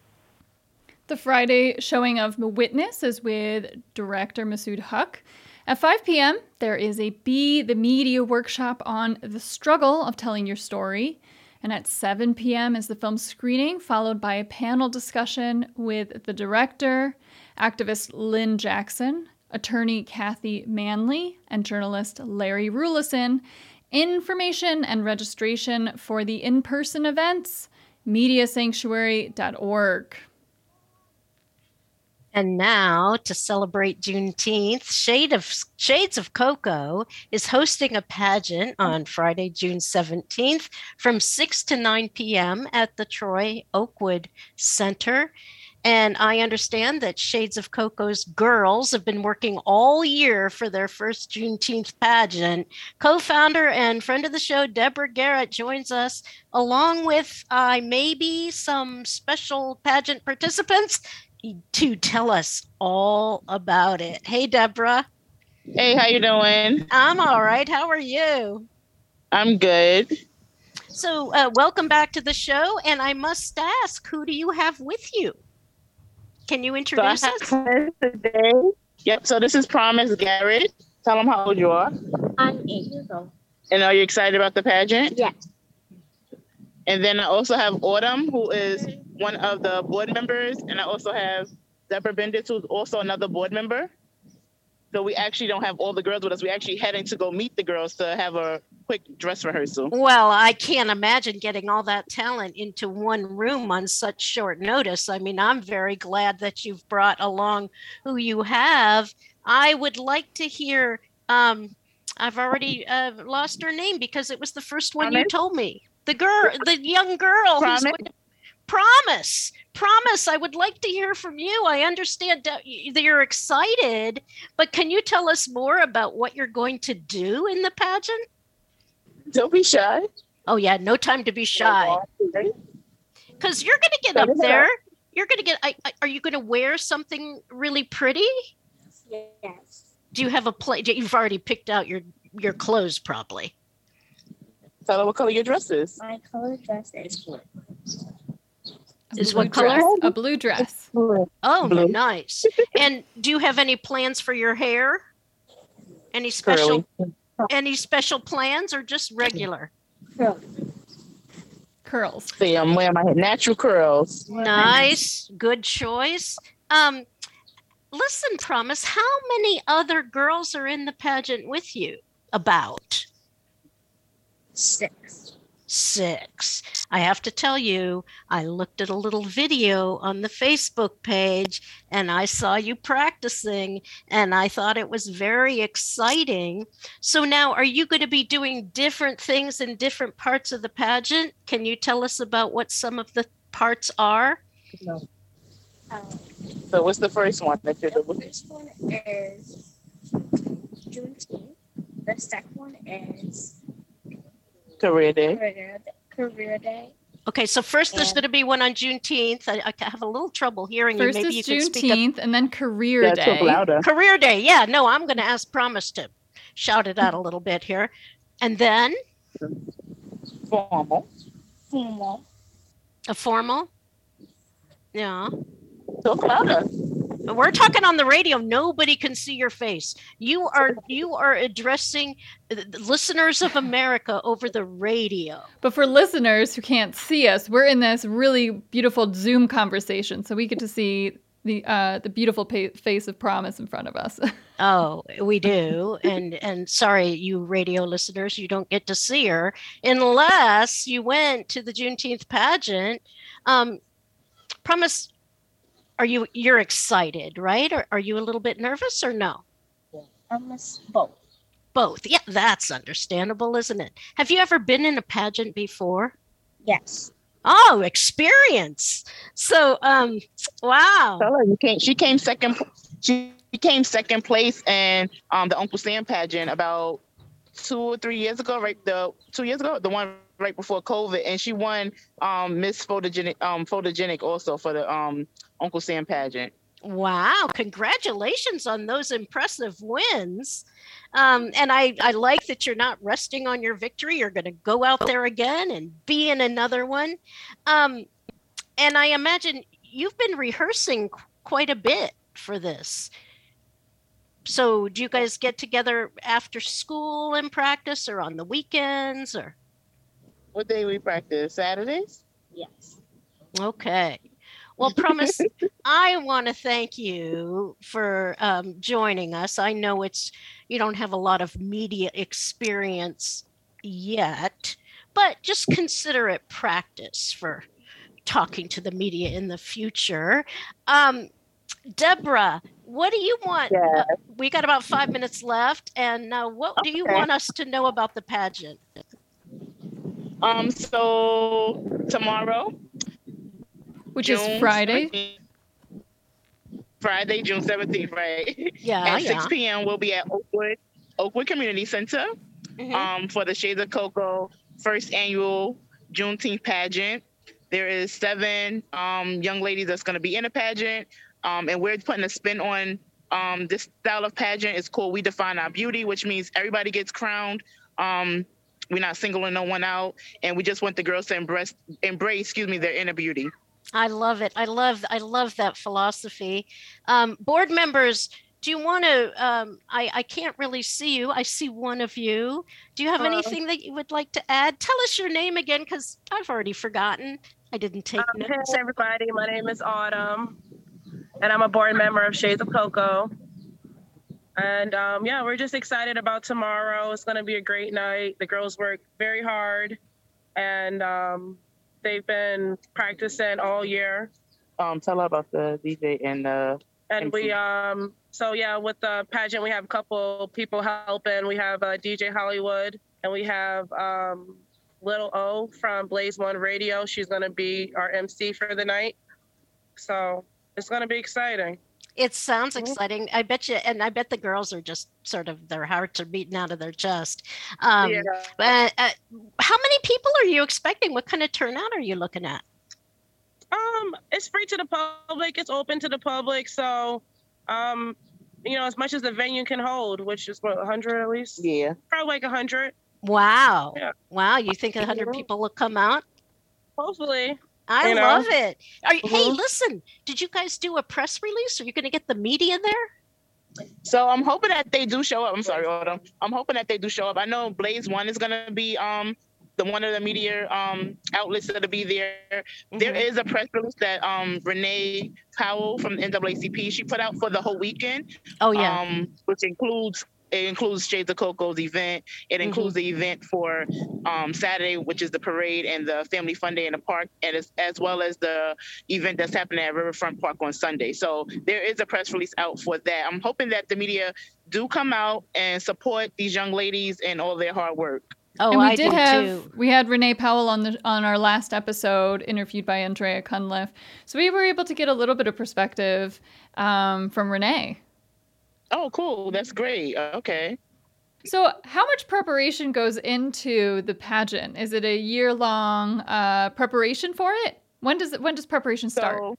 The Friday showing of Witness is with director Masood Haq. At five p.m., there is a Be the Media workshop on the struggle of telling your story. And at seven p.m. is the film screening, followed by a panel discussion with the director, activist Lynn Jackson, attorney Kathy Manley, and journalist Larry Rulison. Information and registration for the in-person events, media sanctuary dot org. And now, to celebrate Juneteenth, Shade of, Shades of Cocoa is hosting a pageant on Friday, June seventeenth from six to nine p.m. at the Troy Oakwood Center. And I understand that Shades of Cocoa's girls have been working all year for their first Juneteenth pageant. Co-founder and friend of the show, Deborah Garrett, joins us along with uh, maybe some special pageant participants to tell us all about it. Hey, Deborah. Hey, how you doing? I'm all right. How are you? I'm good. So uh, welcome back to the show. And I must ask, who do you have with you? Can you introduce so us? Today. Yep. So this is Promise Garrett. Tell them how old you are. I'm eight years old. And are you excited about the pageant? Yes. And then I also have Autumn, who is one of the board members. And I also have Deborah Bendis, who's also another board member. So we actually don't have all the girls with us. We're actually heading to go meet the girls to have a quick dress rehearsal. Well, I can't imagine getting all that talent into one room on such short notice. I mean, I'm very glad that you've brought along who you have. I would like to hear, um, I've already uh, lost her name because it was the first one Promise? you told me. The girl, the young girl. Promise? Who's going to, Promise. Promise, I would like to hear from you. I understand that you're excited, but can you tell us more about what you're going to do in the pageant? Don't be shy. Oh, yeah, no time to be shy. Because you're going to get up there. You're going to get, I, I, are you going to wear something really pretty? Yes. Do you have a play? You've already picked out your, your clothes, probably. Tell her what color your dress is. My color dress is blue. Is Blue what color? dress, a blue dress. Oh, Blue. nice. And do you have any plans for your hair? Any special Curly. any special plans or just regular? Curly. Curls. See, I'm wearing my natural curls. Nice. Good choice. Um, listen, Promise, how many other girls are in the pageant with you? About Six. six. I have to tell you, I looked at a little video on the Facebook page and I saw you practicing and I thought it was very exciting. So now, are you going to be doing different things in different parts of the pageant? Can you tell us about what some of the parts are? No. Um, So what's the first one that you're the doing? first one is Juneteenth. The second one is Career Day. Career, Career Day. Okay, so first there's And- going to be one on Juneteenth. I, I have a little trouble hearing First you. Maybe is you can speak up. Juneteenth, and then Career Yeah, Day. talk louder. Career Day. Yeah, no, I'm going to ask Promise to shout it out a little bit here. And then Formal. Formal. a formal. Yeah. Talk louder. We're talking on the radio. Nobody can see your face. You are you are addressing the listeners of America over the radio. But for listeners who can't see us, we're in this really beautiful Zoom conversation, so we get to see the uh, the beautiful pa- face of Promise in front of us. Oh, we do. And and sorry, you radio listeners, you don't get to see her unless you went to the Juneteenth pageant. Um, Promise, are you you're excited, right? Or are you a little bit nervous or no? Almost both. Both. Yeah, that's understandable, isn't it? Have you ever been in a pageant before? Yes. Oh, experience. So, um, wow. Tell her you came. She came second. She came second place in um the Uncle Sam pageant about two or three years ago. Right, the two years ago, the one right before COVID, and she won um Miss Photogenic um Photogenic also for the um Uncle Sam pageant. Wow. Congratulations on those impressive wins. Um, and I, I like that you're not resting on your victory. You're going to go out there again and be in another one. Um, and I imagine you've been rehearsing qu- quite a bit for this. So do you guys get together after school and practice or on the weekends or? What day we practice? Saturdays? Yes. Okay. Well, Promise, I want to thank you for um, joining us. I know it's you don't have a lot of media experience yet, but just consider it practice for talking to the media in the future. Um, Deborah, what do you want? Yeah. Uh, we got about five minutes left, and uh, what do you Okay. want us to know about the pageant? Um. So tomorrow, Which June is Friday. seventeenth. Friday, June seventeenth, right? Yeah, At yeah. six p.m. we'll be at Oakwood, Oakwood Community Center Mhm. um, for the Shades of Cocoa first annual Juneteenth pageant. There is seven um, young ladies that's going to be in a pageant, um, and we're putting a spin on um, this style of pageant. It's called We Define Our Beauty, which means everybody gets crowned. Um, we're not singling no one out, and we just want the girls to embrace, embrace, excuse me, their inner beauty. I love it. I love I love that philosophy. Um, board members, do you want to? Um, I I can't really see you. I see one of you. Do you have Hello. anything that you would like to add? Tell us your name again, because I've already forgotten. I didn't take Um, hey notes. everybody, my name is Autumn, and I'm a board member of Shades of Cocoa. And um, yeah, we're just excited about tomorrow. It's going to be a great night. The girls work very hard, and um, they've been practicing all year. Um, tell her about the D J and the And we, M C. um, so yeah, with the pageant, we have a couple people helping. We have uh, D J Hollywood, and we have um, Little O from Blaze One Radio. She's going to be our M C for the night. So it's going to be exciting. It sounds exciting. I bet you, and I bet the girls are just sort of their hearts are beating out of their chest. Um, Yeah. But uh, how many people are you expecting? What kind of turnout are you looking at? Um, it's free to the public. It's open to the public. So, um, you know, as much as the venue can hold, which is what, one hundred at least? Yeah. Probably like one hundred. Wow. Yeah. Wow. You think a hundred people will come out? Hopefully. I You know? love it. Are, you- Hey, Mhm. listen, did you guys do a press release? Are you going to get the media there? So I'm hoping that they do show up. I'm sorry, Autumn. I'm hoping that they do show up. I know Blaze One is gonna be um the one of the media um outlets that'll be there. There is a press release that um Renee Powell from the N double A C P she put out for the whole weekend. Oh, yeah. Um, which includes it includes Shades of Coco's event. It includes the event for um, Saturday, which is the parade and the Family Fun Day in the park, and as, as well as the event that's happening at Riverfront Park on Sunday. So there is a press release out for that. I'm hoping that the media do come out and support these young ladies and all their hard work. Oh, and we I did do have too. we had Renee Powell on the on our last episode, interviewed by Andrea Cunliffe. So we were able to get a little bit of perspective um, from Renee. Oh, cool. That's great. Okay. So how much preparation goes into the pageant? Is it a year-long uh, preparation for it? When does it, when does preparation start? So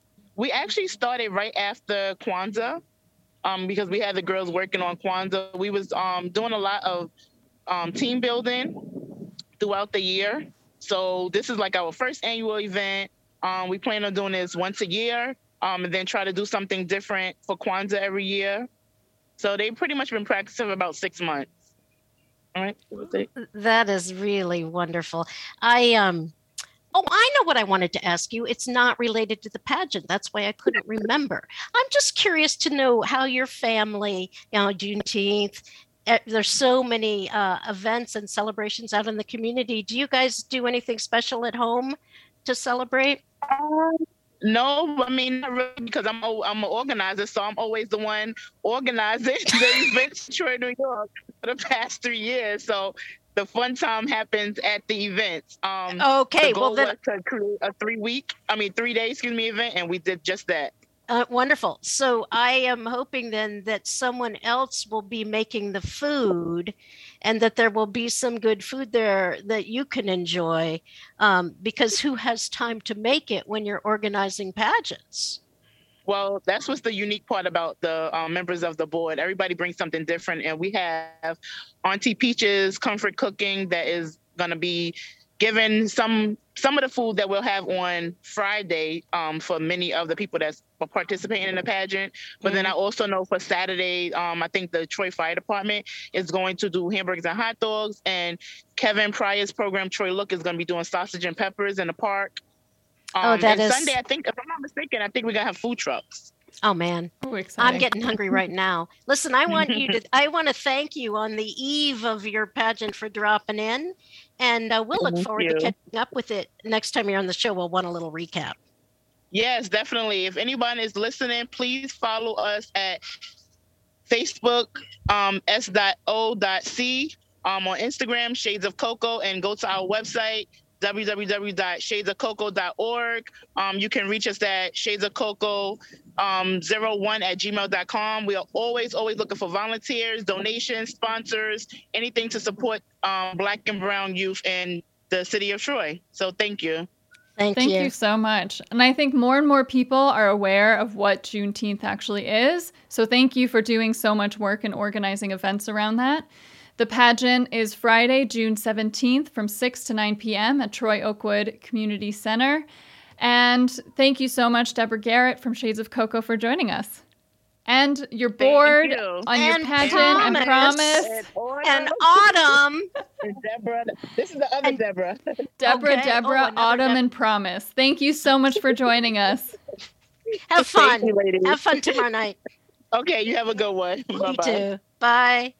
we actually started right after Kwanzaa, um, because we had the girls working on Kwanzaa. We was um, doing a lot of um, team building throughout the year. So this is like our first annual event. Um, we plan on doing this once a year, um, and then try to do something different for Kwanzaa every year. So they've pretty much been practicing for about six months. All right. That is really wonderful. I um oh, I know what I wanted to ask you. It's not related to the pageant. That's why I couldn't remember. I'm just curious to know how your family, you know, Juneteenth, eh, there's so many uh, events and celebrations out in the community. Do you guys do anything special at home to celebrate? Um, no, I mean, not really, because I'm a, I'm an organizer, so I'm always the one organizing the events in Troy, New York for the past three years. So the fun time happens at the events. Um, Okay, the goal well then, was to create a three week, I mean, three day, excuse me, event, and we did just that. uh, wonderful. So I am hoping then that someone else will be making the food, and that there will be some good food there that you can enjoy, um, because who has time to make it when you're organizing pageants? Well, that's what's the unique part about the um, members of the board. Everybody brings something different, and we have Auntie Peach's Comfort Cooking that is going to be given some some of the food that we'll have on Friday um, for many of the people that's participating in the pageant. But then I also know for Saturday, um, I think the Troy Fire Department is going to do hamburgers and hot dogs, and Kevin Pryor's program, Troy Look, is going to be doing sausage and peppers in the park. Um, Oh, that and is- Sunday, I think, if I'm not mistaken, I think we're gonna have food trucks. Oh man, Oh, I'm exciting. getting hungry right now. Listen, I want you to, I want to thank you on the eve of your pageant for dropping in. And uh, we'll look Thank forward you. to catching up with it next time you're on the show. We'll want a little recap. Yes, definitely. If anyone is listening, please follow us at Facebook, um, s dot o dot c, um, on Instagram, Shades of Cocoa, and go to our website, w w w dot shades of cocoa dot org. Um, you can reach us at shadesofcocoa um, zero one at gmail dot com. We are always, always looking for volunteers, donations, sponsors, anything to support um, Black and Brown youth in the city of Troy. So thank you. Thank, Thank you. you so much. And I think more and more people are aware of what Juneteenth actually is. So thank you for doing so much work and organizing events around that. The pageant is Friday, June seventeenth from six to nine p.m. at Troy Oakwood Community Center. And thank you so much, Deborah Garrett from Shades of Cocoa, for joining us. And your board you. on your And pageant and Promise. promise. And Autumn. And Deborah, this is the other Deborah. Deborah, Okay. Oh, Deborah, another Autumn, Deb- and Promise. Thank you so much for joining us. Have Thank fun. you, ladies. Have fun tomorrow night. Okay, you have a good one. You Bye-bye. too. Bye.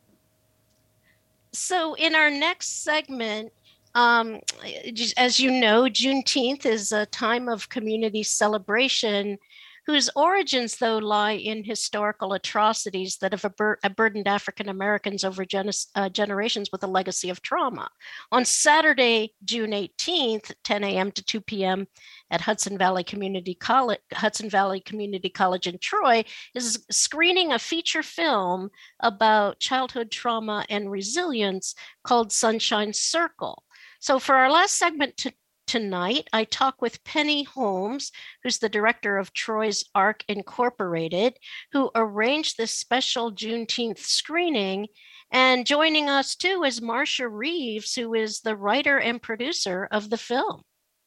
So, in our next segment, um, just as you know, Juneteenth is a time of community celebration whose origins, though, lie in historical atrocities that have bur- burdened African Americans over gen- uh, generations with a legacy of trauma. On Saturday, June eighteenth, ten a.m. to two p.m. at Hudson Valley Community College, Hudson Valley Community College in Troy, is screening a feature film about childhood trauma and resilience called Sunshine Circle. So for our last segment to tonight, I talk with Penny Holmes, who's the director of Troy's Ark Incorporated, who arranged this special Juneteenth screening. And joining us too is Marcia Reeves, who is the writer and producer of the film.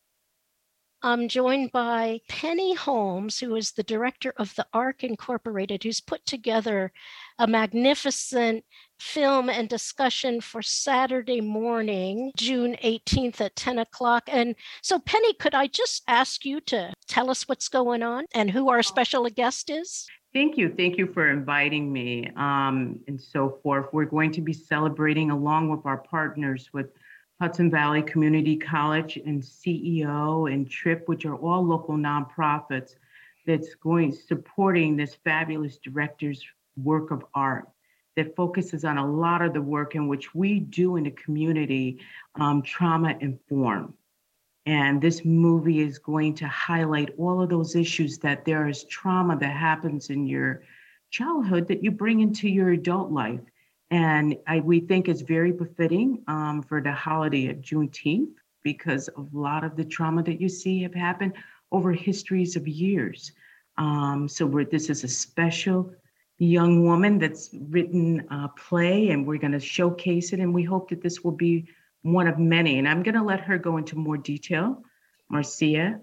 I'm joined by Penny Holmes, who is the director of the Ark Incorporated, who's put together a magnificent film and discussion for Saturday morning, June eighteenth at ten o'clock. And so, Penny, could I just ask you to tell us what's going on and who our special guest is? Thank you. Thank you for inviting me um, and so forth. We're going to be celebrating along with our partners with Hudson Valley Community College and C E O and TRIP, which are all local nonprofits that's going supporting this fabulous director's work of art that focuses on a lot of the work in which we do in the community, um, trauma informed. And this movie is going to highlight all of those issues that there is trauma that happens in your childhood that you bring into your adult life. And I, we think it's very befitting um, for the holiday of Juneteenth because a lot of the trauma that you see have happened over histories of years. Um, so we're, this is a special young woman that's written a play, and we're going to showcase it. And we hope that this will be one of many. And I'm going to let her go into more detail, Marcia,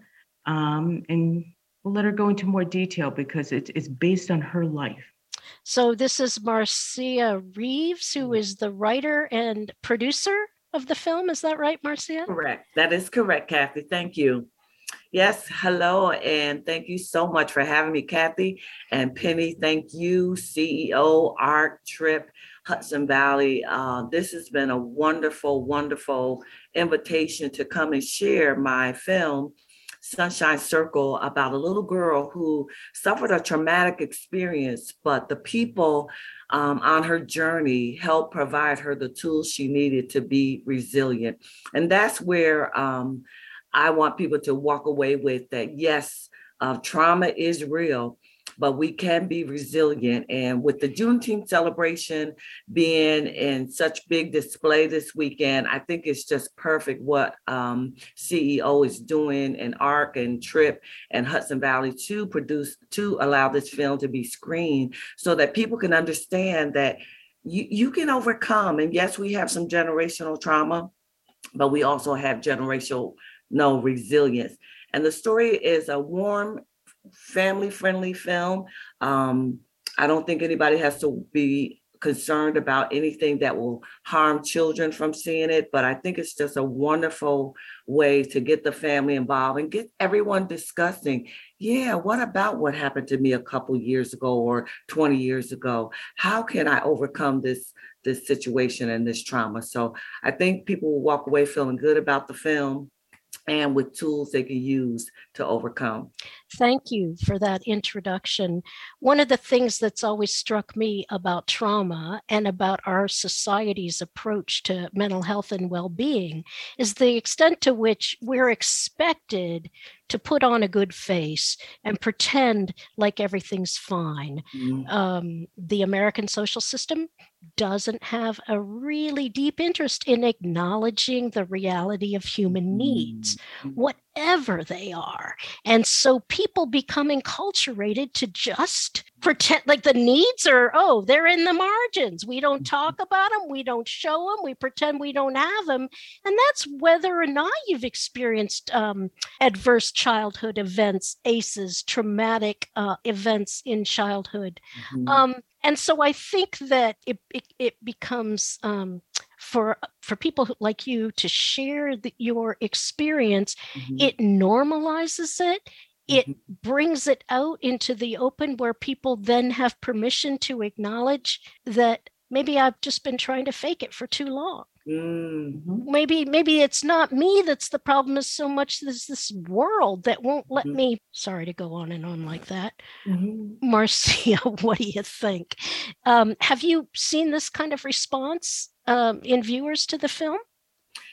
um, and we'll let her go into more detail because it, it's based on her life. So this is Marcia Reeves, who is the writer and producer of the film. Is that right, Marcia? Correct. That is correct, Kathy. Thank you. Yes, hello, and thank you so much for having me, Kathy. And Penny, thank you, C E O, Ark, TRIP, Hudson Valley. Uh, this has been a wonderful, wonderful invitation to come and share my film, Sunshine Circle, about a little girl who suffered a traumatic experience, but the people um, on her journey helped provide her the tools she needed to be resilient. And that's where um, I want people to walk away with that, yes, uh, trauma is real, but we can be resilient. And with the Juneteenth celebration being in such big display this weekend, I think it's just perfect what um, C E O is doing, and Ark and TRIP and Hudson Valley to produce, to allow this film to be screened so that people can understand that you, you can overcome. And yes, we have some generational trauma, but we also have generational no resilience. And the story is a warm, family-friendly film. Um, I don't think anybody has to be concerned about anything that will harm children from seeing it, but I think it's just a wonderful way to get the family involved and get everyone discussing, yeah, what about what happened to me a couple years ago or twenty years ago? How can I overcome this, this situation and this trauma? So I think people will walk away feeling good about the film and with tools they can use to overcome. Thank you for that introduction. One of the things that's always struck me about trauma and about our society's approach to mental health and well-being is the extent to which we're expected to put on a good face and pretend like everything's fine. Mm. Um, the American social system doesn't have a really deep interest in acknowledging the reality of human needs, mm. whatever they are. And so people become enculturated to just pretend like the needs are, oh, they're in the margins. We don't talk about them. We don't show them. We pretend we don't have them. And that's whether or not you've experienced um, adverse childhood events, A C Es, traumatic uh, events in childhood. Mm-hmm. Um, and so I think that it, it, it becomes um, for for people who, like you to share the, your experience, mm-hmm. it normalizes it. It mm-hmm. brings it out into the open where people then have permission to acknowledge that maybe I've just been trying to fake it for too long. Mm-hmm. Maybe maybe it's not me that's the problem as so much as this world that won't let mm-hmm. me. Sorry to go on and on like that. Mm-hmm. Marcia, what do you think? Um, have you seen this kind of response um, in viewers to the film?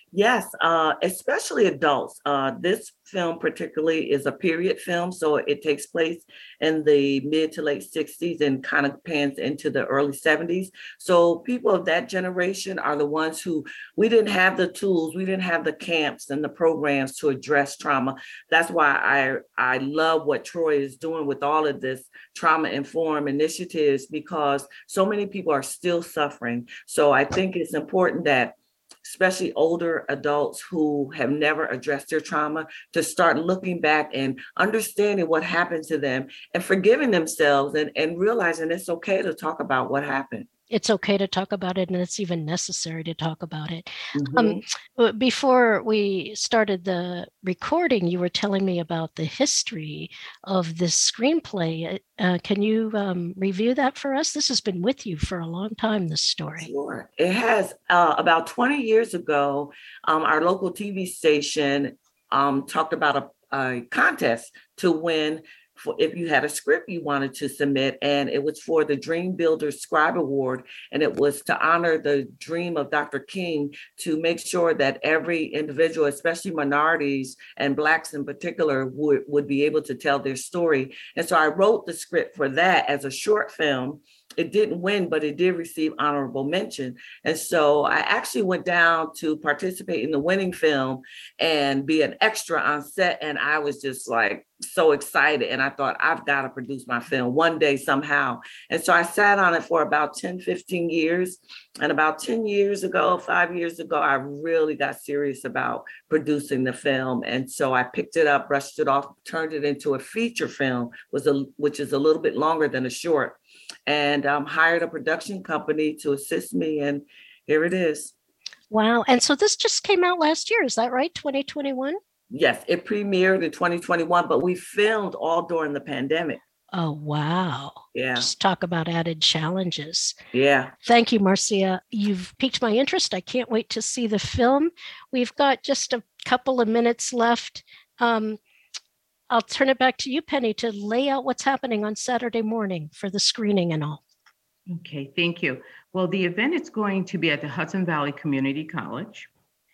Yes, uh, especially adults. Uh, this film particularly is a period film, so it takes place in the mid to late sixties and kind of pans into the early seventies. So people of that generation are the ones who, we didn't have the tools, we didn't have the camps and the programs to address trauma. That's why I, I love what Troy is doing with all of this trauma-informed initiatives, because so many people are still suffering. So I think it's important that especially older adults who have never addressed their trauma, to start looking back and understanding what happened to them and forgiving themselves and, and realizing it's okay to talk about what happened. It's okay to talk about it, and it's even necessary to talk about it. Mhm. Um, before we started the recording, you were telling me about the history of this screenplay. Uh, can you um, review that for us? This has been with you for a long time, this story. Sure. It has. Uh, about twenty years ago, um, our local T V station um, talked about a, a contest to win for if you had a script you wanted to submit, and it was for the Dream Builder Scribe Award, and it was to honor the dream of Doctor King to make sure that every individual, especially minorities and Blacks in particular, would, would be able to tell their story. And so I wrote the script for that as a short film. It didn't win, but it did receive honorable mention. And so I actually went down to participate in the winning film and be an extra on set. And I was just like so excited. And I thought, I've got to produce my film one day somehow. And so I sat on it for about ten, fifteen years. And about ten years ago, five years ago, I really got serious about producing the film. And so I picked it up, brushed it off, turned it into a feature film, was a, which is a little bit longer than a short, and um, hired a production company to assist me. And here it is. Wow. And so this just came out last year. Is that right? twenty twenty-one? Yes, it premiered in twenty twenty-one, but we filmed all during the pandemic. Oh, wow. Yeah. Just talk about added challenges. Yeah. Thank you, Marcia. You've piqued my interest. I can't wait to see the film. We've got just a couple of minutes left. Um, I'll turn it back to you, Penny, to lay out what's happening on Saturday morning for the screening and all. Okay, thank you. Well, the event is going to be at the Hudson Valley Community College.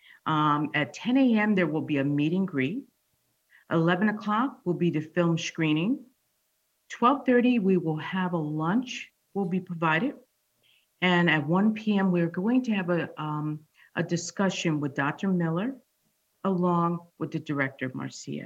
Um, at ten a.m., there will be a meet and greet. eleven o'clock will be the film screening. twelve thirty, we will have a lunch will be provided. And at one p.m., we're going to have a, um, a discussion with Doctor Miller, along with the director, Marcia.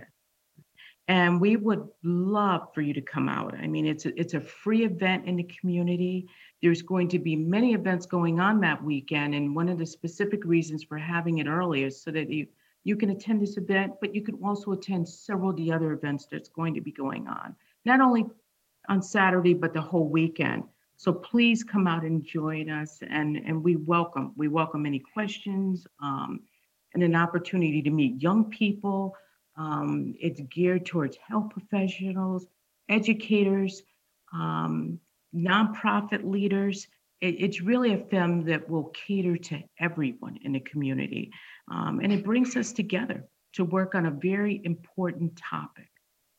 And we would love for you to come out. I mean, it's a, it's a free event in the community. There's going to be many events going on that weekend. And one of the specific reasons for having it early is so that you, you can attend this event, but you can also attend several of the other events that's going to be going on, not only on Saturday, but the whole weekend. So please come out and join us. And, and we welcome, we welcome any questions um, and an opportunity to meet young people. Um, it's geared towards health professionals, educators, um, nonprofit leaders. It, it's really a film that will cater to everyone in the community. Um, and it brings us together to work on a very important topic.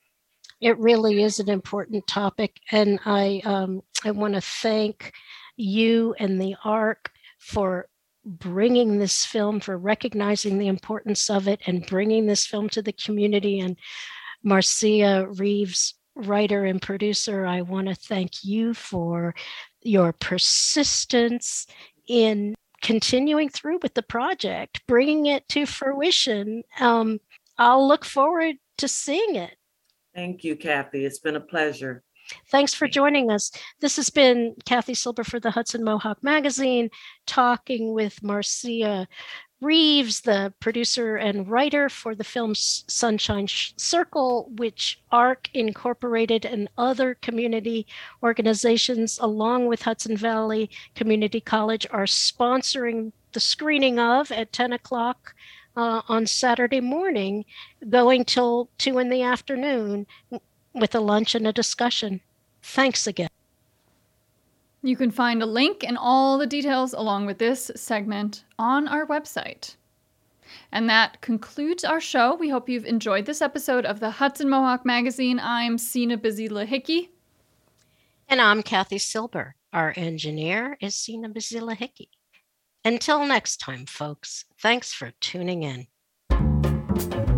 It really is an important topic. And I, um, I want to thank you and the A R C for bringing this film, for recognizing the importance of it and bringing this film to the community. And Marcia Reeves, writer and producer, I want to thank you for your persistence in continuing through with the project, bringing it to fruition. Um, I'll look forward to seeing it. Thank you, Kathy. It's been a pleasure. Thanks for joining us. This has been Kathy Silber for the Hudson Mohawk Magazine, talking with Marcia Reeves, the producer and writer for the film Sunshine Circle, which A R C Incorporated and other community organizations, along with Hudson Valley Community College, are sponsoring the screening of at ten o'clock uh, on Saturday morning, going till two in the afternoon, with a lunch and a discussion. Thanks again. You can find a link and all the details along with this segment on our website. And that concludes our show. We hope you've enjoyed this episode of the Hudson Mohawk Magazine. I'm Sina Bazila Hickey. And I'm Kathy Silber. Our engineer is Sina Bazila Hickey. Until next time, folks, thanks for tuning in.